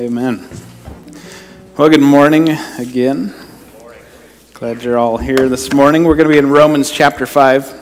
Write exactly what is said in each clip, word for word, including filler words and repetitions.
Amen. Well, good morning again. Glad you're all here this morning. We're going to be in Romans chapter five.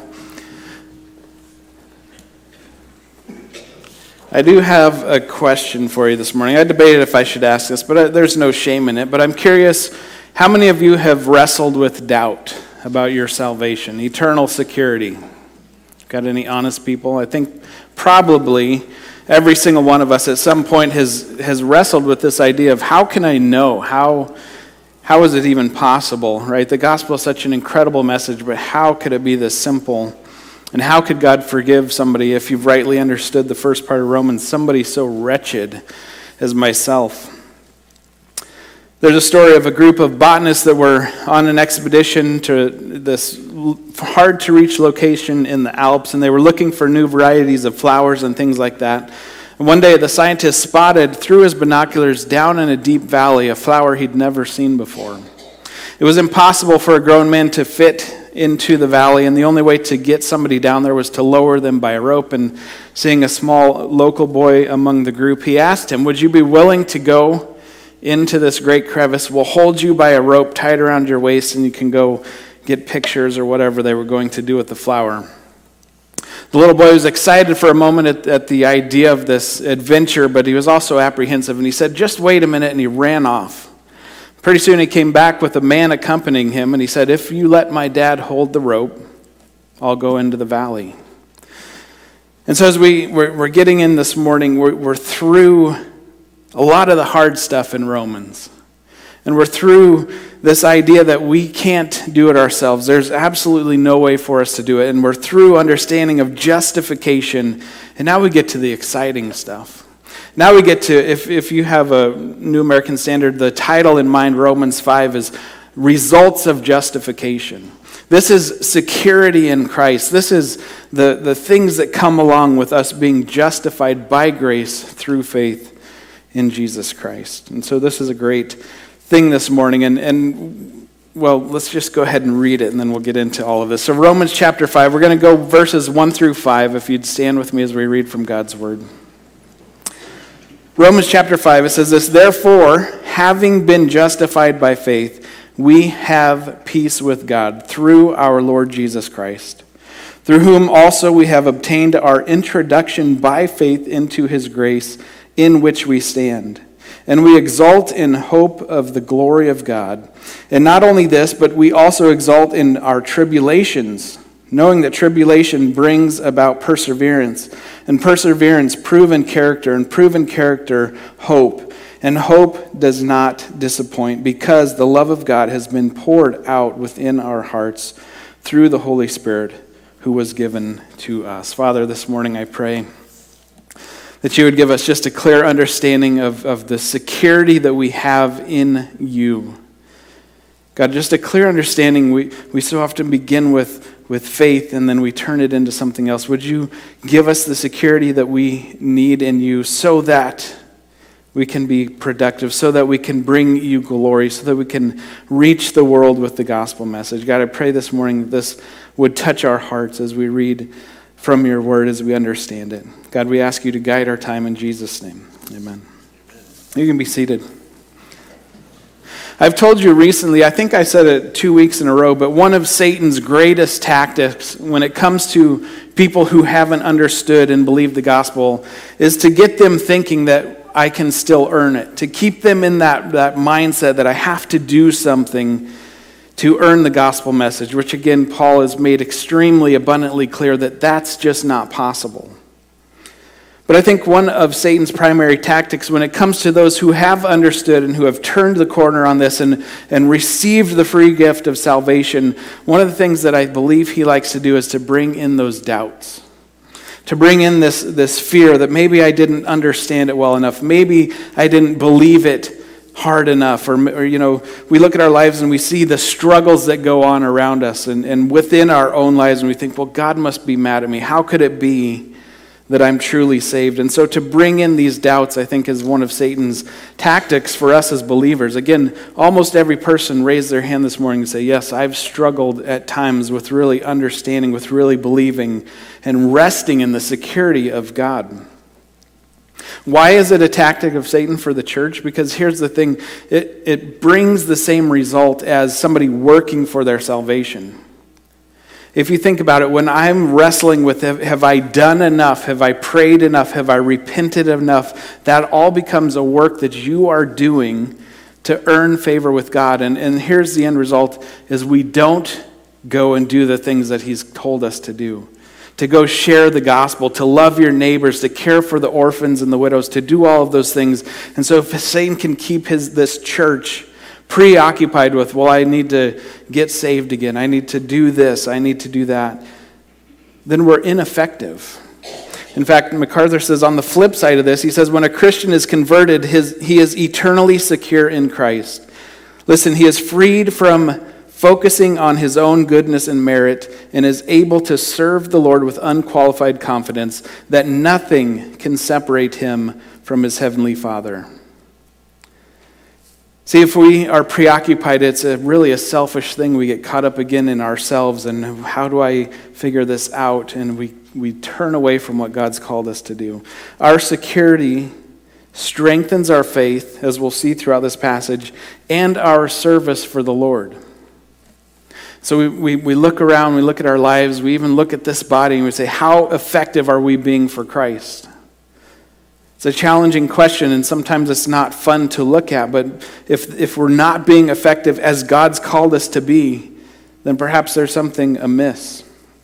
I do have a question for you this morning. I debated if I should ask this, but there's no shame in it. But I'm curious, how many of you have wrestled with doubt about your salvation, eternal security? Got any honest people? I think probably every single one of us at some point has has wrestled with this idea of how can I know? How how is it even possible, right? The gospel is such an incredible message, but how could it be this simple? And how could God forgive somebody, if you've rightly understood the first part of Romans, somebody so wretched as myself? There's a story of a group of botanists that were on an expedition to this hard-to-reach location in the Alps, and they were looking for new varieties of flowers and things like that. And one day, the scientist spotted, through his binoculars, down in a deep valley, a flower he'd never seen before. It was impossible for a grown man to fit into the valley, and the only way to get somebody down there was to lower them by a rope. And seeing a small local boy among the group, he asked him, "Would you be willing to go into this great crevice? We'll hold you by a rope tied around your waist, and you can go get pictures," or whatever they were going to do with the flower. The little boy was excited for a moment at, at the idea of this adventure, but he was also apprehensive, and he said, "Just wait a minute," and he ran off. Pretty soon he came back with a man accompanying him, and he said, "If you let my dad hold the rope, I'll go into the valley." And so as we, we're, we're getting in this morning, we're, we're through a lot of the hard stuff in Romans. And we're through this idea that we can't do it ourselves. There's absolutely no way for us to do it. And we're through understanding of justification. And now we get to the exciting stuff. Now we get to, if, if you have a New American Standard, the title in mind, Romans five, is Results of Justification. This is security in Christ. This is the, the things that come along with us being justified by grace through faith in Jesus Christ. And so this is a great thing this morning. And, and well, let's just go ahead and read it, and then we'll get into all of this. So Romans chapter five, we're going to go verses one through five, if you'd stand with me as we read from God's word. Romans chapter five, it says this, "Therefore, having been justified by faith, we have peace with God through our Lord Jesus Christ, through whom also we have obtained our introduction by faith into his grace, in which we stand. And we exult in hope of the glory of God. And not only this, but we also exult in our tribulations, knowing that tribulation brings about perseverance, and perseverance, proven character, and proven character, hope. And hope does not disappoint, because the love of God has been poured out within our hearts through the Holy Spirit who was given to us." Father, this morning I pray that you would give us just a clear understanding of, of the security that we have in you. God, just a clear understanding. We, we so often begin with, with faith and then we turn it into something else. Would you give us the security that we need in you so that we can be productive, so that we can bring you glory, so that we can reach the world with the gospel message? God, I pray this morning that this would touch our hearts as we read from your word, as we understand it. God, we ask you to guide our time in Jesus' name. Amen. You can be seated. I've told you recently, I think I said it two weeks in a row, but one of Satan's greatest tactics when it comes to people who haven't understood and believed the gospel is to get them thinking that I can still earn it, to keep them in that, that mindset that I have to do something to earn the gospel message, which again, Paul has made extremely abundantly clear that that's just not possible. But I think one of Satan's primary tactics when it comes to those who have understood and who have turned the corner on this and, and received the free gift of salvation, one of the things that I believe he likes to do is to bring in those doubts. To bring in this, this fear that maybe I didn't understand it well enough. Maybe I didn't believe it hard enough, or, or you know, we look at our lives and we see the struggles that go on around us and, and within our own lives, and we think, well, God must be mad at me. How could it be that I'm truly saved? And so to bring in these doubts, I think, is one of Satan's tactics for us as believers. Again, almost every person raised their hand this morning and say, yes, I've struggled at times with really understanding, with really believing and resting in the security of God. Why is it a tactic of Satan for the church? Because here's the thing, it, it brings the same result as somebody working for their salvation. If you think about it, when I'm wrestling with, have, have I done enough? Have I prayed enough? Have I repented enough? That all becomes a work that you are doing to earn favor with God. And, and here's the end result, is we don't go and do the things that he's told us to do. To go share the gospel, to love your neighbors, to care for the orphans and the widows, to do all of those things. And so if Satan can keep his this church preoccupied with, well, I need to get saved again, I need to do this, I need to do that, then we're ineffective. In fact, MacArthur says on the flip side of this, he says when a Christian is converted, his, he is eternally secure in Christ. Listen, he is freed from focusing on his own goodness and merit, and is able to serve the Lord with unqualified confidence that nothing can separate him from his heavenly Father. See, if we are preoccupied, it's a, really a selfish thing. We get caught up again in ourselves and how do I figure this out? And we, we turn away from what God's called us to do. Our security strengthens our faith, as we'll see throughout this passage, and our service for the Lord. So we, we, we look around, we look at our lives, we even look at this body, and we say, how effective are we being for Christ? It's a challenging question, and sometimes it's not fun to look at, but if, if we're not being effective as God's called us to be, then perhaps there's something amiss.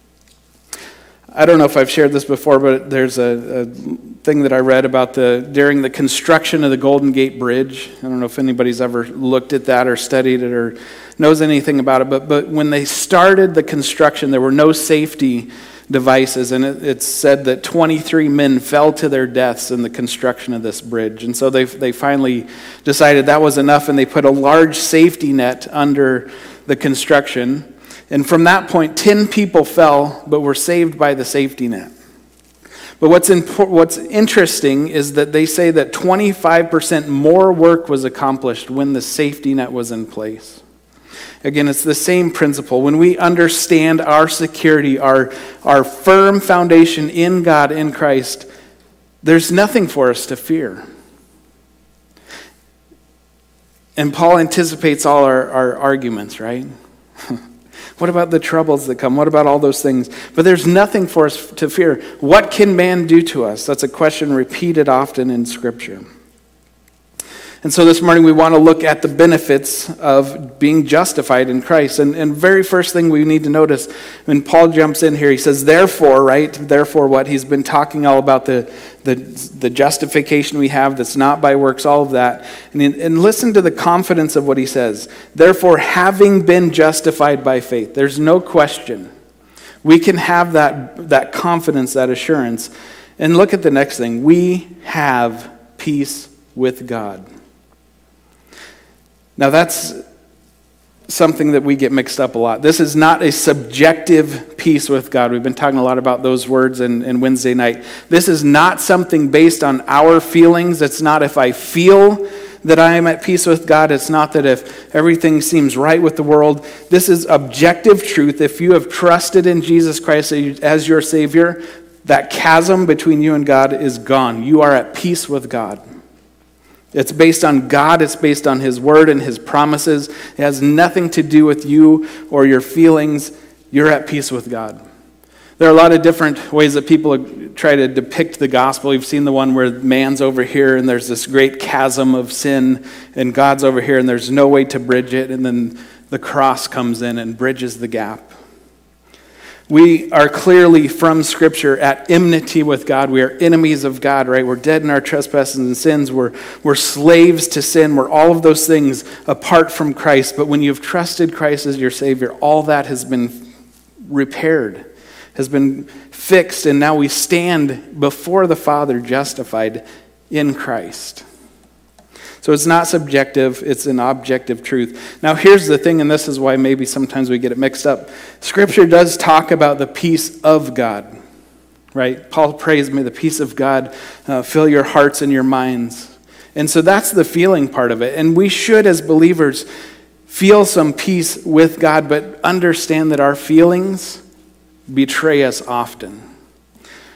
I don't know if I've shared this before, but there's a, a thing that I read about the during the construction of the Golden Gate Bridge. I don't know if anybody's ever looked at that or studied it or knows anything about it, but, but when they started the construction, there were no safety devices, and it, it's said that twenty-three men fell to their deaths in the construction of this bridge. And so they they finally decided that was enough, and they put a large safety net under the construction. And from that point, ten people fell, but were saved by the safety net. But what's impo- what's interesting is that they say that twenty-five percent more work was accomplished when the safety net was in place. Again, it's the same principle. When we understand our security, our, our firm foundation in God, in Christ, there's nothing for us to fear. And Paul anticipates all our, our arguments, right? What about the troubles that come? What about all those things? But there's nothing for us to fear. What can man do to us? That's a question repeated often in Scripture. And so this morning we want to look at the benefits of being justified in Christ. And, and very first thing we need to notice, when Paul jumps in here, he says, therefore, right? Therefore what? He's been talking all about the, the, the justification we have that's not by works, all of that. And, and listen to the confidence of what he says. Therefore, having been justified by faith, there's no question. We can have that, that confidence, that assurance. And look at the next thing. We have peace with God. Now that's something that we get mixed up a lot. This is not a subjective peace with God. We've been talking a lot about those words in, in Wednesday night. This is not something based on our feelings. It's not if I feel that I am at peace with God. It's not that if everything seems right with the world. This is objective truth. If you have trusted in Jesus Christ as your Savior, that chasm between you and God is gone. You are at peace with God. It's based on God. It's based on His Word and His promises. It has nothing to do with you or your feelings. You're at peace with God. There are a lot of different ways that people try to depict the gospel. You've seen the one where man's over here and there's this great chasm of sin, and God's over here and there's no way to bridge it, and then the cross comes in and bridges the gap. We are clearly from Scripture at enmity with God. We are enemies of God, right? We're dead in our trespasses and sins. We're, we're slaves to sin. We're all of those things apart from Christ. But when you've trusted Christ as your Savior, all that has been repaired, has been fixed, and now we stand before the Father justified in Christ. So it's not subjective, it's an objective truth. Now here's the thing, and this is why maybe sometimes we get it mixed up. Scripture does talk about the peace of God, right? Paul prays, may the peace of God uh, fill your hearts and your minds. And so that's the feeling part of it. And we should, as believers, feel some peace with God, but understand that our feelings betray us often.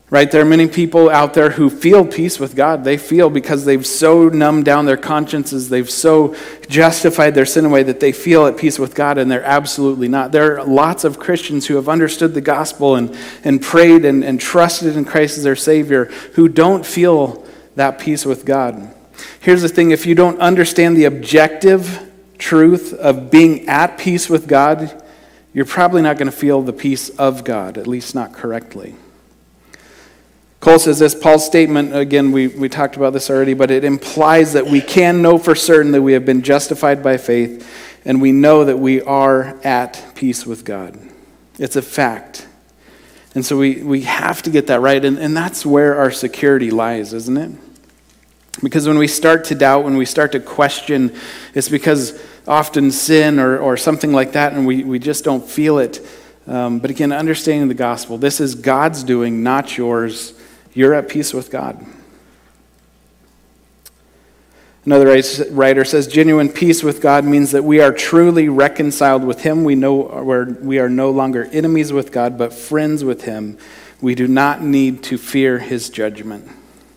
Right? There are many people out there who feel peace with God. They feel because they've so numbed down their consciences, they've so justified their sin away that they feel at peace with God, and they're absolutely not. There are lots of Christians who have understood the gospel and, and prayed and, and trusted in Christ as their Savior who don't feel that peace with God. Here's the thing, if you don't understand the objective truth of being at peace with God, you're probably not going to feel the peace of God, at least not correctly. Cole says this, Paul's statement, again, we, we talked about this already, but it implies that we can know for certain that we have been justified by faith, and we know that we are at peace with God. It's a fact. And so we, we have to get that right, and, and that's where our security lies, isn't it? Because when we start to doubt, when we start to question, it's because often sin or, or something like that, and we, we just don't feel it. Um, but again, understanding the gospel, this is God's doing, not yours. You're at peace with God. Another writer says, genuine peace with God means that we are truly reconciled with Him. We know we're, we are no longer enemies with God, but friends with Him. We do not need to fear His judgment.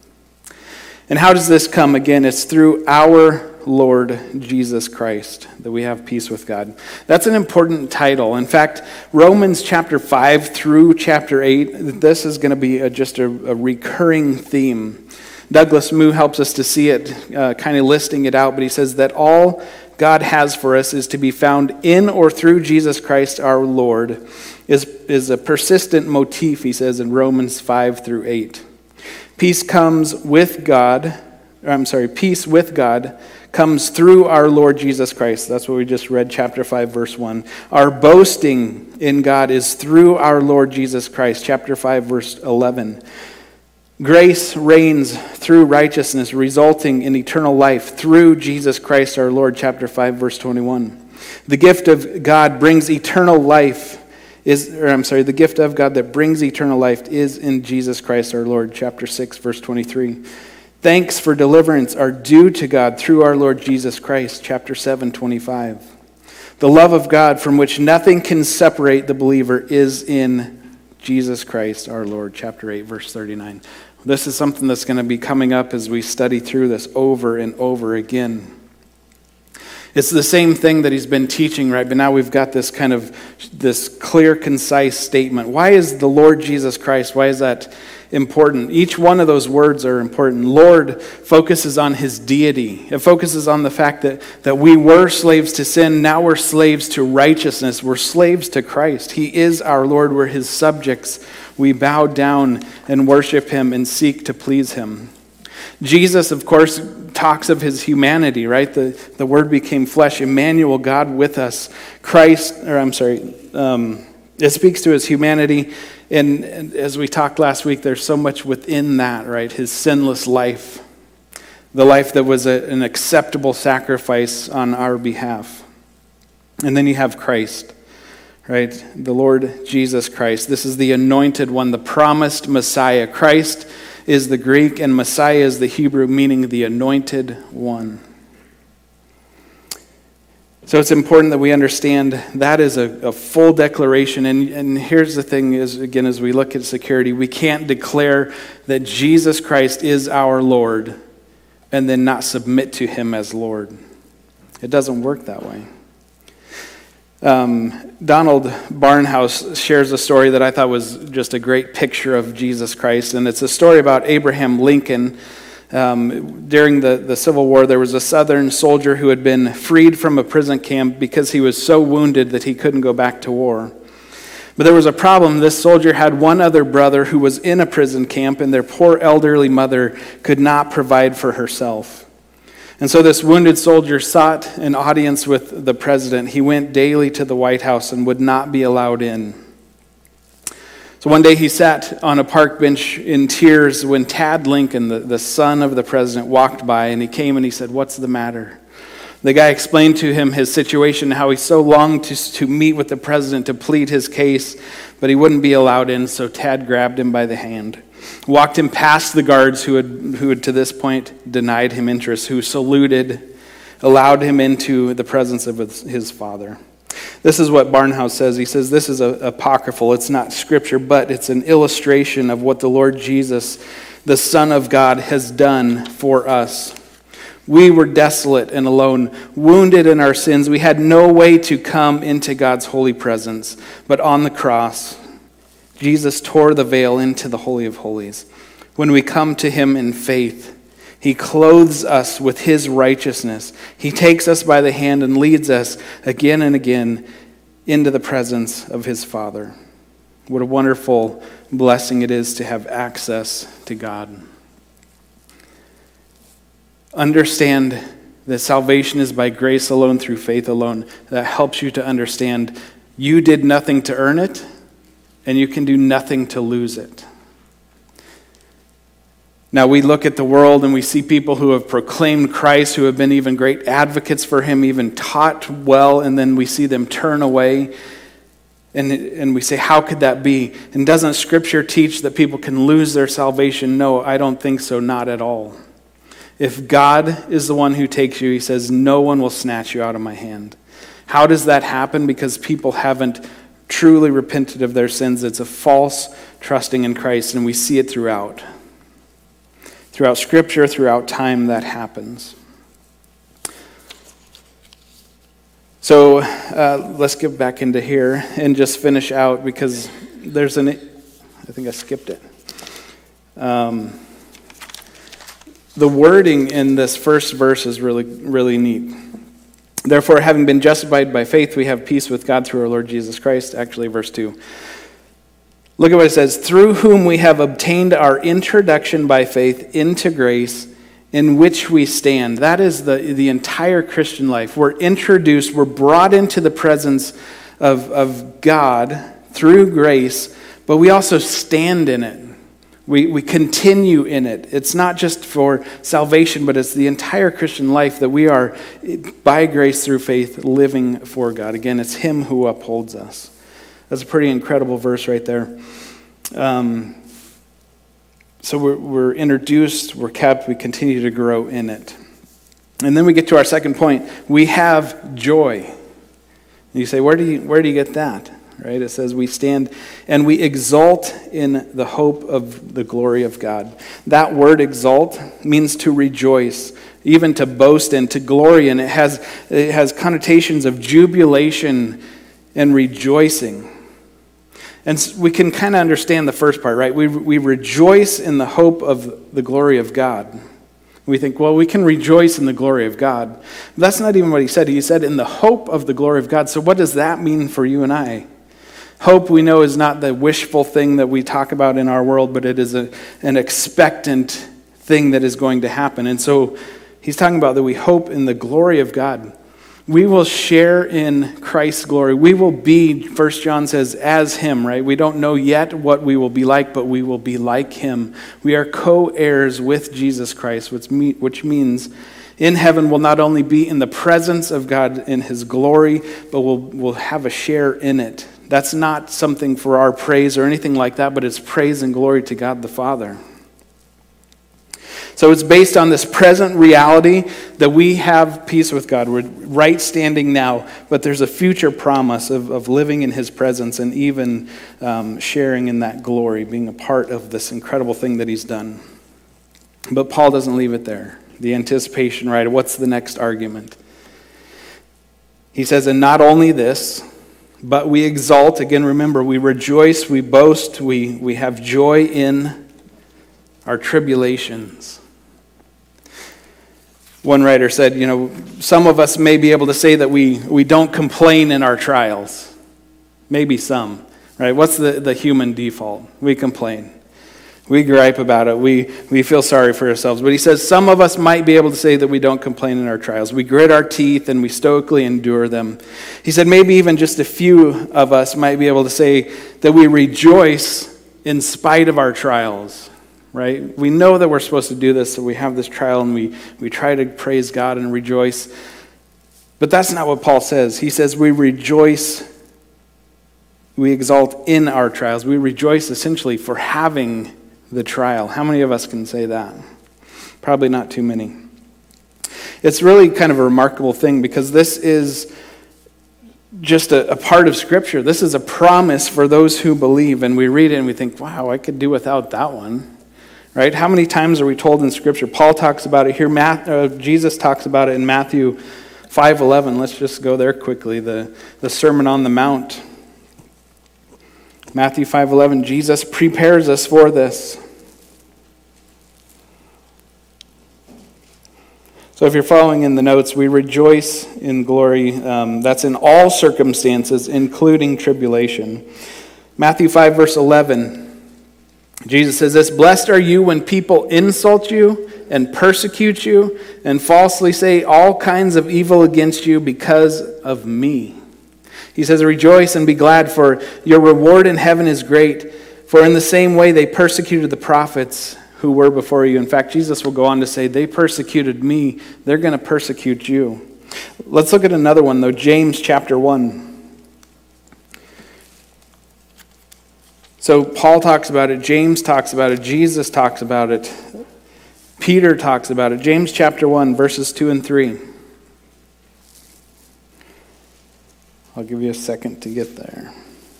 And how does this come? Again, it's through our Lord Jesus Christ that we have peace with God. That's an important title. In fact, Romans chapter five through chapter eight, this is going to be a, just a, a recurring theme. Douglas Moo helps us to see it, uh, kind of listing it out, but he says that all God has for us is to be found in or through Jesus Christ our Lord, is, is a persistent motif, he says, in Romans five through eight. Peace comes with God, or I'm sorry, peace with God comes through our Lord Jesus Christ. That's what we just read, chapter five, verse one. Our boasting in God is through our Lord Jesus Christ, chapter five, verse eleven. Grace reigns through righteousness, resulting in eternal life through Jesus Christ our Lord, chapter five, verse twenty-one. The gift of God brings eternal life. Is, or I'm sorry, the gift of God that brings eternal life is in Jesus Christ our Lord, chapter six, verse twenty-three. Thanks for deliverance are due to God through our Lord Jesus Christ, chapter seven, twenty-five. The love of God from which nothing can separate the believer is in Jesus Christ our Lord, chapter eight, verse thirty-nine. This is something that's going to be coming up as we study through this over and over again. It's the same thing that he's been teaching, right? But now we've got this kind of, this clear, concise statement. Why is the Lord Jesus Christ, why is that important? Each one of those words are important. Lord focuses on his deity. It focuses on the fact that, that we were slaves to sin, now we're slaves to righteousness. We're slaves to Christ. He is our Lord. We're his subjects. We bow down and worship him and seek to please him. Jesus, of course, talks of his humanity, right? The, the Word became flesh, Emmanuel, God with us. Christ, or I'm sorry, um, it speaks to his humanity. And, and as we talked last week, there's so much within that, right? His sinless life, the life that was a, an acceptable sacrifice on our behalf. And then you have Christ, right? The Lord Jesus Christ. This is the anointed one, the promised Messiah. Christ is the Greek, and Messiah is the Hebrew, meaning the anointed one. So it's important that we understand that is a, a full declaration. And, and here's the thing is, again, as we look at security, we can't declare that Jesus Christ is our Lord and then not submit to him as Lord. It doesn't work that way. Um, Donald Barnhouse shares a story that I thought was just a great picture of Jesus Christ, and it's a story about Abraham Lincoln. Um, during the, the Civil War, there was a Southern soldier who had been freed from a prison camp because he was so wounded that he couldn't go back to war. But there was a problem. This soldier had one other brother who was in a prison camp, and their poor elderly mother could not provide for herself. And so this wounded soldier sought an audience with the president. He went daily to the White House and would not be allowed in. So one day he sat on a park bench in tears when Tad Lincoln, the, the son of the president, walked by, and he came and he said, "What's the matter?" The guy explained to him his situation, how he so longed to, to meet with the president to plead his case, but he wouldn't be allowed in, so Tad grabbed him by the hand, walked him past the guards who had, who had to this point denied him entrance, who saluted, allowed him into the presence of his, his father. This is what Barnhouse says. He says, this is a, apocryphal. It's not scripture, but it's an illustration of what the Lord Jesus, the Son of God, has done for us. We were desolate and alone, wounded in our sins. We had no way to come into God's holy presence. But on the cross, Jesus tore the veil into the Holy of Holies. When we come to him in faith, he clothes us with his righteousness. He takes us by the hand and leads us again and again into the presence of his Father. What a wonderful blessing it is to have access to God. Understand that salvation is by grace alone, through faith alone. That helps you to understand you did nothing to earn it, and you can do nothing to lose it. Now, we look at the world and we see people who have proclaimed Christ, who have been even great advocates for him, even taught well, and then we see them turn away. And, and we say, how could that be? And doesn't Scripture teach that people can lose their salvation? No, I don't think so, not at all. If God is the one who takes you, he says, no one will snatch you out of my hand. How does that happen? Because people haven't truly repented of their sins. It's a false trusting in Christ, and we see it throughout. Throughout Scripture, throughout time, that happens. So uh, let's get back into here and just finish out, because there's an, I think I skipped it. Um, the wording in this first verse is really, really neat. Therefore, having been justified by faith, we have peace with God through our Lord Jesus Christ. Actually, verse two. Look at what it says. Through whom we have obtained our introduction by faith into grace in which we stand. That is the, the entire Christian life. We're introduced, we're brought into the presence of, of God through grace, but we also stand in it. We, we continue in it. It's not just for salvation, but it's the entire Christian life that we are, by grace through faith, living for God. Again, it's him who upholds us. That's a pretty incredible verse right there. Um, so we're, we're introduced, we're kept, we continue to grow in it. And then we get to our second point. We have joy. And you say, where do you, where do you get that? Right? It says we stand and we exult in the hope of the glory of God. That word exult means to rejoice, even to boast and to glory. And it has, it has connotations of jubilation and rejoicing. And we can kind of understand the first part, right? We we rejoice in the hope of the glory of God. We think, well, we can rejoice in the glory of God. But that's not even what he said. He said in the hope of the glory of God. So what does that mean for you and I? Hope, we know, is not the wishful thing that we talk about in our world, but it is a, an expectant thing that is going to happen. And so he's talking about that we hope in the glory of God. We will share in Christ's glory. We will be, First John says, as him, right? We don't know yet what we will be like, but we will be like him. We are co-heirs with Jesus Christ, which, me, which means in heaven we'll not only be in the presence of God in his glory, but we'll, we'll have a share in it. That's not something for our praise or anything like that, but it's praise and glory to God the Father. So it's based on this present reality that we have peace with God. We're right standing now, but there's a future promise of, of living in his presence and even um, sharing in that glory, being a part of this incredible thing that he's done. But Paul doesn't leave it there. The anticipation, right? What's the next argument? He says, and not only this, but we exult. Again, remember, we rejoice, we boast, we, we have joy in our tribulations. One writer said, you know, some of us may be able to say that we, we don't complain in our trials. Maybe some, right? What's the, the human default? We complain. We gripe about it. We, we feel sorry for ourselves. But he says some of us might be able to say that we don't complain in our trials. We grit our teeth and we stoically endure them. He said maybe even just a few of us might be able to say that we rejoice in spite of our trials. Right? We know that we're supposed to do this, so we have this trial and we, we try to praise God and rejoice. But that's not what Paul says. He says we rejoice, we exalt in our trials. We rejoice essentially for having the trial. How many of us can say that? Probably not too many. It's really kind of a remarkable thing because this is just a, a part of Scripture. This is a promise for those who believe, and we read it and we think, wow, I could do without that one. Right? How many times are we told in Scripture? Paul talks about it here. Matt, uh, Jesus talks about it in Matthew five eleven. Let's just go there quickly. The, the Sermon on the Mount. Matthew five eleven. Jesus prepares us for this. So if you're following in the notes, we rejoice in glory. Um, that's in all circumstances, including tribulation. Matthew five verse eleven. Jesus says this, "Blessed are you when people insult you and persecute you and falsely say all kinds of evil against you because of me." He says, "Rejoice and be glad, for your reward in heaven is great. For in the same way they persecuted the prophets who were before you." In fact, Jesus will go on to say, they persecuted me, they're going to persecute you. Let's look at another one, though, James chapter one. So Paul talks about it, James talks about it, Jesus talks about it, Peter talks about it. James chapter one, verses two and three. I'll give you a second to get there.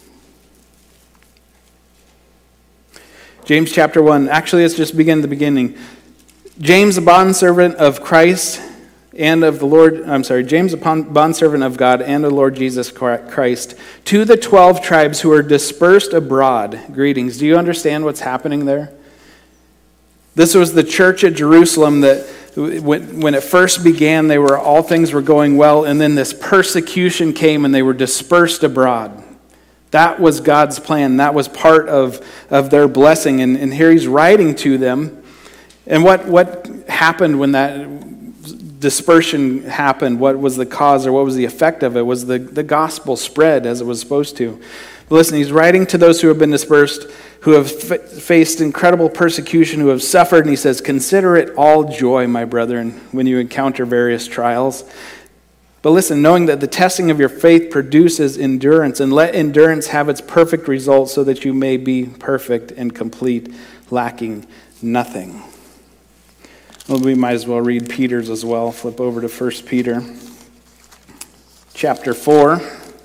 James chapter one, actually let's just begin at the beginning. James, a bondservant of Christ and of the Lord, I'm sorry, James, a bondservant of God and of the Lord Jesus Christ, to the twelve tribes who are dispersed abroad, greetings. Do you understand what's happening there? This was the church at Jerusalem that when, when it first began, they were all things were going well, and then this persecution came and they were dispersed abroad. That was God's plan. That was part of, of their blessing. And, and here he's writing to them. And what, what happened when that dispersion happened? What was the cause or what was the effect of it? Was the, the gospel spread as it was supposed to? But listen, he's writing to those who have been dispersed, who have f- faced incredible persecution, who have suffered. And he says, "Consider it all joy, my brethren, when you encounter various trials. But listen, knowing that the testing of your faith produces endurance, and let endurance have its perfect result so that you may be perfect and complete, lacking nothing." Well, we might as well read Peter's as well. Flip over to First Peter chapter four.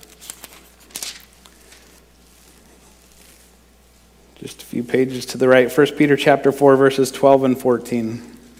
Just a few pages to the right. First Peter chapter four, verses twelve and fourteen.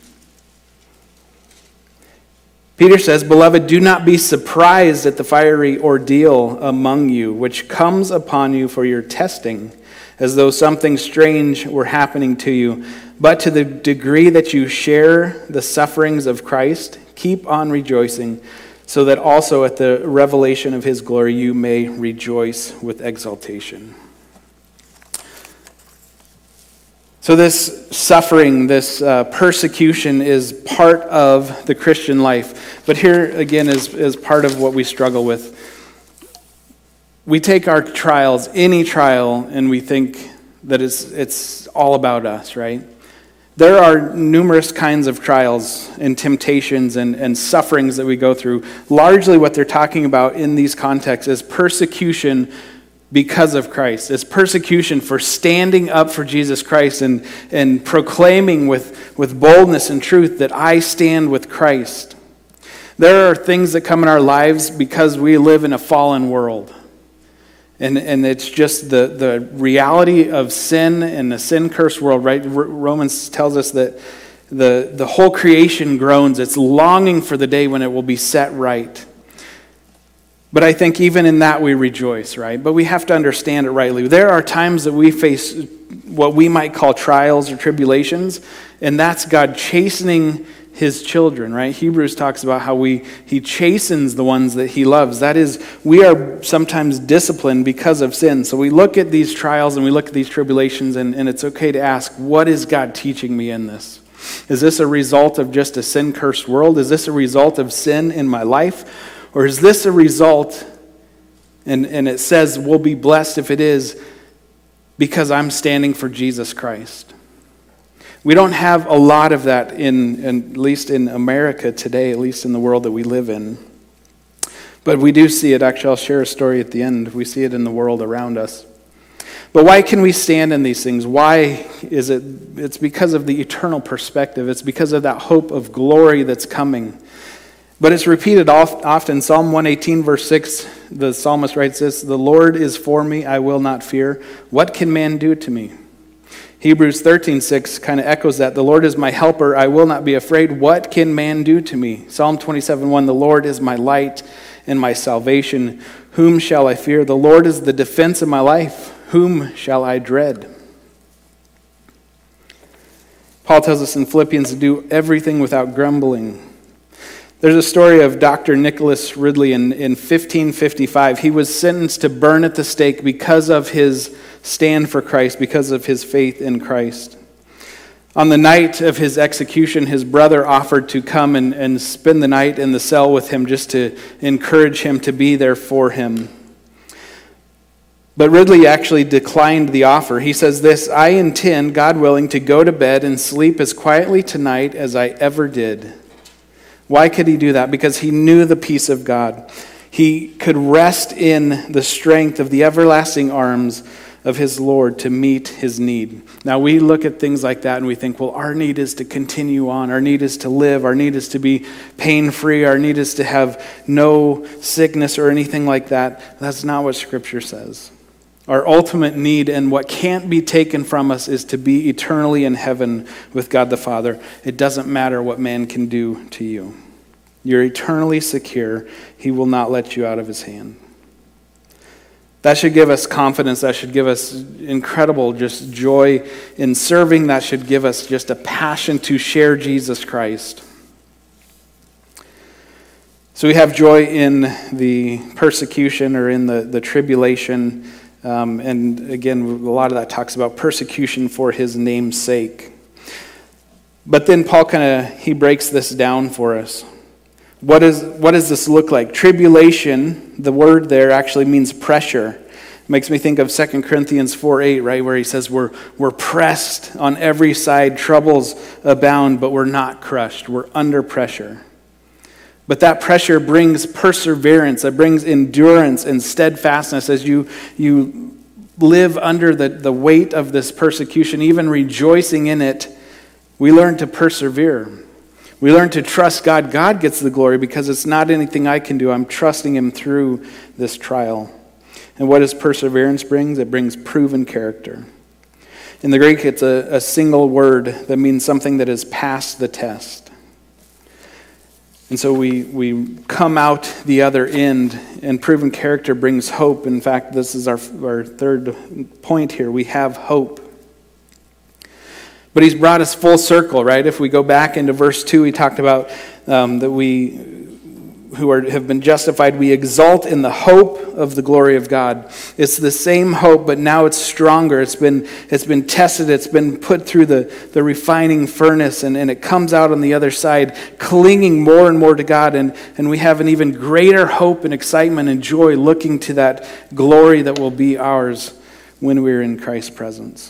Peter says, "Beloved, do not be surprised at the fiery ordeal among you, which comes upon you for your testing, as though something strange were happening to you. But to the degree that you share the sufferings of Christ, keep on rejoicing, so that also at the revelation of his glory you may rejoice with exultation." So this suffering, this uh, persecution is part of the Christian life. But here again is, is part of what we struggle with. We take our trials, any trial, and we think that it's, it's all about us, right? There are numerous kinds of trials and temptations and, and sufferings that we go through. Largely what they're talking about in these contexts is persecution because of Christ. It's persecution for standing up for Jesus Christ and, and proclaiming with, with boldness and truth that I stand with Christ. There are things that come in our lives because we live in a fallen world. And and it's just the, the reality of sin and the sin-cursed world, right? Romans tells us that the, the whole creation groans. It's longing for the day when it will be set right. But I think even in that we rejoice, right? But we have to understand it rightly. There are times that we face what we might call trials or tribulations, and that's God chastening his children, right? Hebrews talks about how we he chastens the ones that he loves. That is, we are sometimes disciplined because of sin. So we look at these trials and we look at these tribulations, and, and it's okay to ask, what is God teaching me in this? Is this a result of just a sin-cursed world? Is this a result of sin in my life? Or is this a result, and, and it says we'll be blessed if it is, because I'm standing for Jesus Christ? We don't have a lot of that in, in, at least in America today, at least in the world that we live in. But we do see it. Actually, I'll share a story at the end. We see it in the world around us. But why can we stand in these things? Why is it? It's because of the eternal perspective. It's because of that hope of glory that's coming. But it's repeated often. Psalm one eighteen, verse six, the psalmist writes this, "The Lord is for me, I will not fear. What can man do to me?" Hebrews thirteen six kind of echoes that. "The Lord is my helper, I will not be afraid. What can man do to me?" Psalm twenty-seven one, "The Lord is my light and my salvation. Whom shall I fear? The Lord is the defense of my life. Whom shall I dread?" Paul tells us in Philippians to do everything without grumbling. There's a story of Doctor Nicholas Ridley in, in fifteen fifty-five. He was sentenced to burn at the stake because of his stand for Christ, because of his faith in Christ. On the night of his execution, his brother offered to come and, and spend the night in the cell with him just to encourage him to be there for him. But Ridley actually declined the offer. He says this, "I intend, God willing, to go to bed and sleep as quietly tonight as I ever did." Why could he do that? Because he knew the peace of God. He could rest in the strength of the everlasting arms of his Lord to meet his need. Now we look at things like that and we think, well, our need is to continue on. Our need is to live. Our need is to be pain-free. Our need is to have no sickness or anything like that. That's not what Scripture says. Our ultimate need and what can't be taken from us is to be eternally in heaven with God the Father. It doesn't matter what man can do to you. You're eternally secure. He will not let you out of his hand. That should give us confidence. That should give us incredible just joy in serving. That should give us just a passion to share Jesus Christ. So we have joy in the persecution or in the, the tribulation. Um, and again, a lot of that talks about persecution for his name's sake. But then Paul kind of, he breaks this down for us. What is what does this look like? Tribulation, the word there actually means pressure. It makes me think of Second Corinthians four eight, right, where he says we're we're pressed on every side, troubles abound, but we're not crushed. We're under pressure. But that pressure brings perseverance. It brings endurance and steadfastness as you you live under the, the weight of this persecution, even rejoicing in it. We learn to persevere. We learn to trust God. God gets the glory because it's not anything I can do. I'm trusting him through this trial. And what does perseverance bring? It brings proven character. In the Greek, it's a, a single word that means something that has passed the test. And so we, we come out the other end, and proven character brings hope. In fact, this is our, our third point here. We have hope. But he's brought us full circle, right? If we go back into verse two, he talked about um, that we who are, have been justified, we exult in the hope of the glory of God. It's the same hope, but now it's stronger. It's been it's been tested. It's been put through the, the refining furnace, and, and it comes out on the other side, clinging more and more to God. And, and we have an even greater hope and excitement and joy looking to that glory that will be ours when we're in Christ's presence.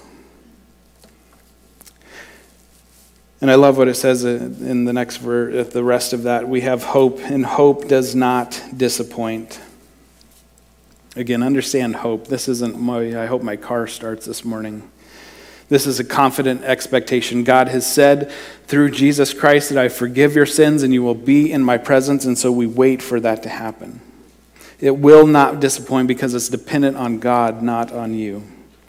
And I love what it says in the next verse, the rest of that. We have hope, and hope does not disappoint. Again, understand hope. This isn't my, I hope my car starts this morning. This is a confident expectation. God has said through Jesus Christ that I forgive your sins and you will be in my presence, and so we wait for that to happen. It will not disappoint because it's dependent on God, not on you.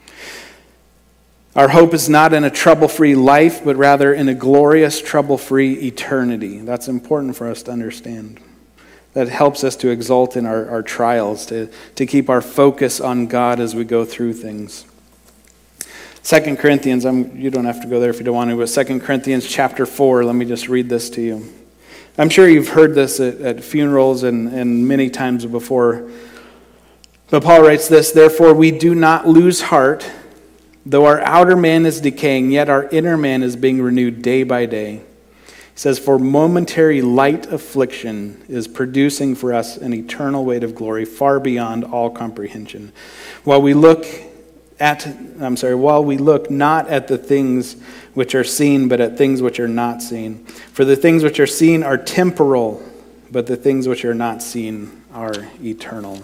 Our hope is not in a trouble-free life, but rather in a glorious, trouble-free eternity. That's important for us to understand. That helps us to exult in our, our trials, to, to keep our focus on God as we go through things. Second Corinthians, I'm, you don't have to go there if you don't want to, but Second Corinthians chapter four, let me just read this to you. I'm sure you've heard this at, at funerals and, and many times before. But Paul writes this, "Therefore we do not lose heart. Though our outer man is decaying, yet our inner man is being renewed day by day." He says, "For momentary light affliction is producing for us an eternal weight of glory far beyond all comprehension. While we look at, I'm sorry, while we look not at the things which are seen, but at things which are not seen. For the things which are seen are temporal, but the things which are not seen are eternal."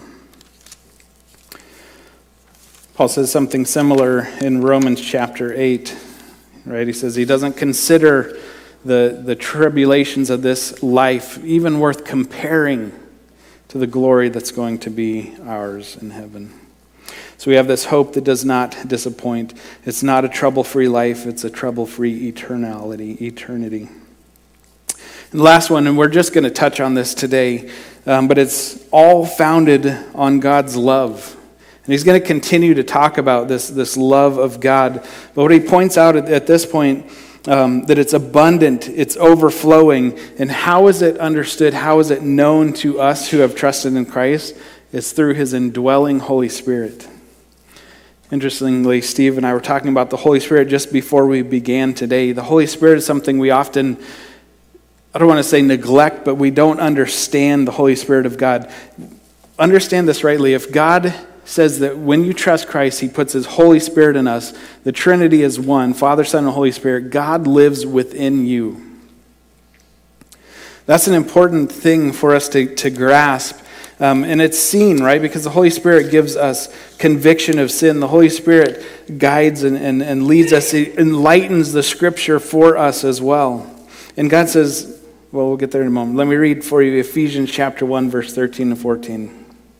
Paul says something similar in Romans chapter eight, right? He says he doesn't consider the, the tribulations of this life even worth comparing to the glory that's going to be ours in heaven? So we have this hope that does not disappoint. It's not a trouble-free life. It's a trouble-free eternality, eternity. And the last one, and we're just going to touch on this today, um, but it's all founded on God's love. And he's going to continue to talk about this, this love of God. But what he points out at, at this point, um, that it's abundant, it's overflowing. And how is it understood? How is it known to us who have trusted in Christ? It's through his indwelling Holy Spirit. Interestingly, Steve and I were talking about the Holy Spirit just before we began today. The Holy Spirit is something we often, I don't want to say neglect, but we don't understand the Holy Spirit of God. Understand this rightly. If God says that when you trust Christ, he puts his Holy Spirit in us, the Trinity is one, Father, Son, and Holy Spirit, God lives within you. That's an important thing for us to, to grasp. Um, and it's seen, right? Because the Holy Spirit gives us conviction of sin. The Holy Spirit guides and, and, and leads us. It enlightens the Scripture for us as well. And God says, well, we'll get there in a moment. Let me read for you Ephesians chapter one, verse thirteen and fourteen.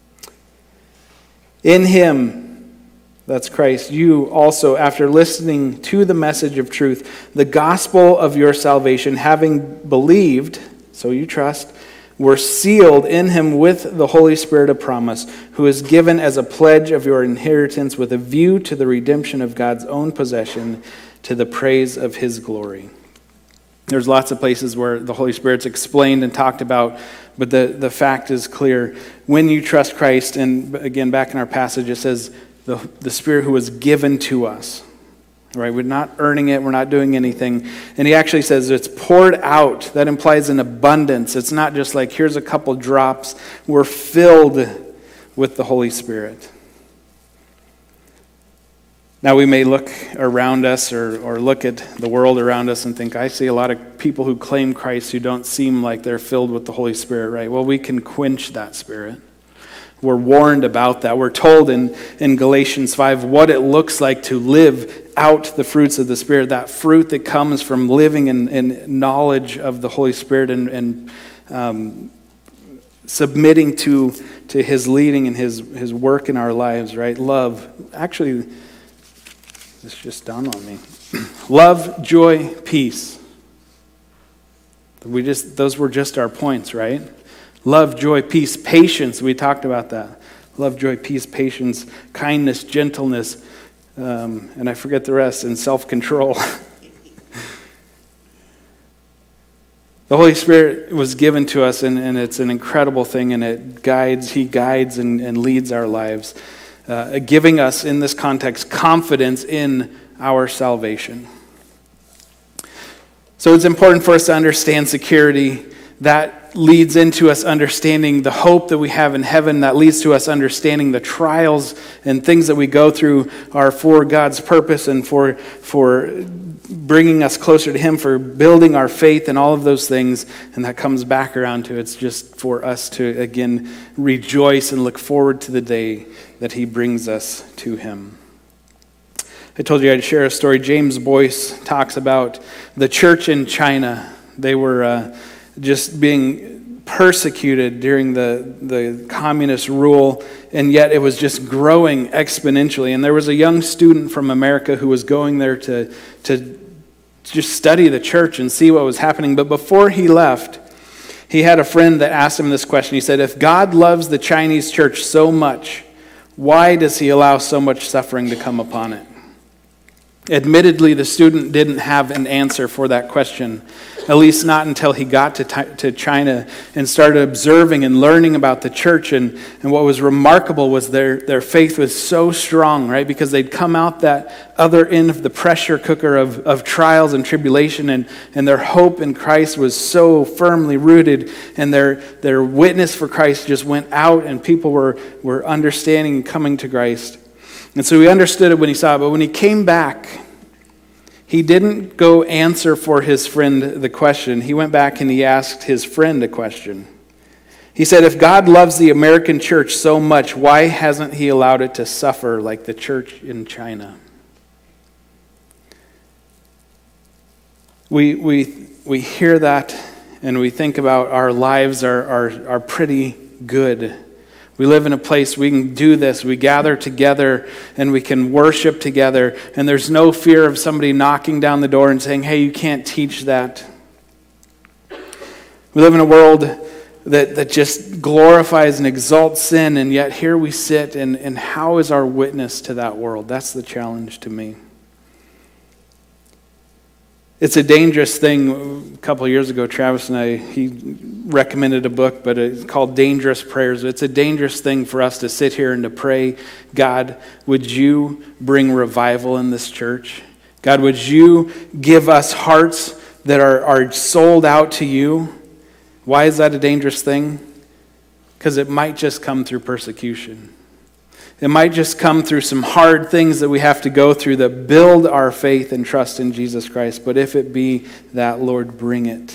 In him, that's Christ, you also, after listening to the message of truth, the gospel of your salvation, having believed, so you trust, were sealed in him with the Holy Spirit of promise, who is given as a pledge of your inheritance with a view to the redemption of God's own possession, to the praise of his glory. There's lots of places where the Holy Spirit's explained and talked about, but the, the fact is clear. When you trust Christ, and again, back in our passage, it says the, the Spirit who was given to us. Right? We're not earning it. We're not doing anything. And he actually says it's poured out. That implies an abundance. It's not just like, here's a couple drops. We're filled with the Holy Spirit. Now, we may look around us or, or look at the world around us and think, I see a lot of people who claim Christ who don't seem like they're filled with the Holy Spirit, right? Well, we can quench that Spirit. We're warned about that. We're told in, in Galatians five what it looks like to live out the fruits of the Spirit, that fruit that comes from living in, in knowledge of the Holy Spirit and, and um, submitting to, to his leading and his, his work in our lives, right? Love. Actually, this just dawned on me. Love, joy, peace. We just those were just our points, right? Love, joy, peace, patience. We talked about that. Love, joy, peace, patience, kindness, gentleness, um, and I forget the rest, and self-control. The Holy Spirit was given to us, and, and it's an incredible thing, and it guides, he guides and, and leads our lives, uh, giving us, in this context, confidence in our salvation. So it's important for us to understand security. That leads into us understanding the hope that we have in heaven. That leads to us understanding the trials and things that we go through are for God's purpose and for, for bringing us closer to him, for building our faith and all of those things. And that comes back around to it's just for us to, again, rejoice and look forward to the day that he brings us to him. I told you I'd share a story. James Boyce talks about the church in China. They were uh, just being persecuted during the, the communist rule, and yet it was just growing exponentially. And there was a young student from America who was going there to, to just study the church and see what was happening. But before he left, he had a friend that asked him this question. He said, if God loves the Chinese church so much, why does he allow so much suffering to come upon it? Admittedly, the student didn't have an answer for that question, at least not until he got to, to China and started observing and learning about the church. And, and what was remarkable was their, their faith was so strong, right? Because they'd come out that other end of the pressure cooker of, of trials and tribulation, and, and their hope in Christ was so firmly rooted, and their, their witness for Christ just went out, and people were, were understanding and coming to Christ. And so he understood it when he saw it, but when he came back, he didn't go answer for his friend the question. He went back and he asked his friend a question. He said, if God loves the American church so much, why hasn't he allowed it to suffer like the church in China? we we we hear that and we think about our lives are are, are pretty good. We live in a place we can do this. We gather together and we can worship together. And there's no fear of somebody knocking down the door and saying, hey, you can't teach that. We live in a world that, that just glorifies and exalts sin. And yet here we sit. And, and how is our witness to that world? That's the challenge to me. It's a dangerous thing. A couple of years ago, Travis and I, he recommended a book, but it's called Dangerous Prayers. It's a dangerous thing for us to sit here and to pray, God, would you bring revival in this church? God, would you give us hearts that are, are sold out to you? Why is that a dangerous thing? Because it might just come through persecution. It might just come through some hard things that we have to go through that build our faith and trust in Jesus Christ. But if it be that, Lord, bring it.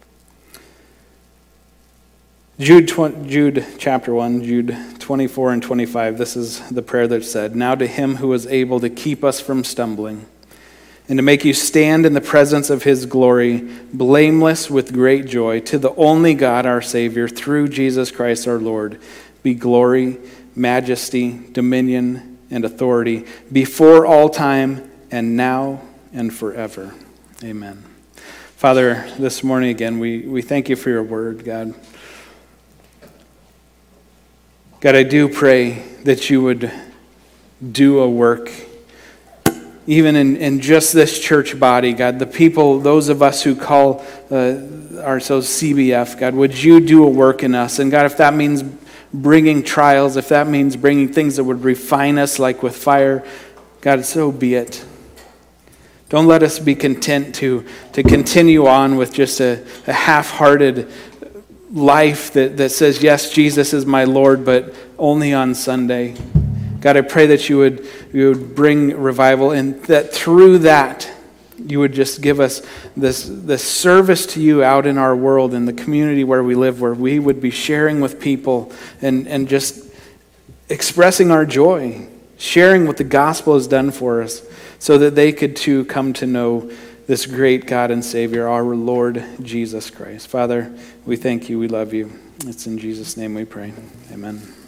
Jude, Jude chapter one, Jude twenty-four and twenty-five, this is the prayer that said, now to him who is able to keep us from stumbling and to make you stand in the presence of his glory, blameless with great joy, to the only God, our Savior, through Jesus Christ our Lord, be glory, majesty, dominion, and authority before all time and now and forever. Amen. Father, this morning again, we, we thank you for your word, God. God, I do pray that you would do a work even in, in just this church body, God, the people, those of us who call uh, ourselves C B F, God, would you do a work in us? And God, if that means bringing trials, if that means bringing things that would refine us like with fire, God, so be it. Don't let us be content to, to continue on with just a, a half-hearted life that, that says, yes, Jesus is my Lord, but only on Sunday. God, I pray that you would, you would bring revival and that through that, you would just give us this, this service to you out in our world, in the community where we live, where we would be sharing with people and, and just expressing our joy, sharing what the gospel has done for us so that they could too come to know this great God and Savior, our Lord Jesus Christ. Father, we thank you. We love you. It's in Jesus' name we pray. Amen.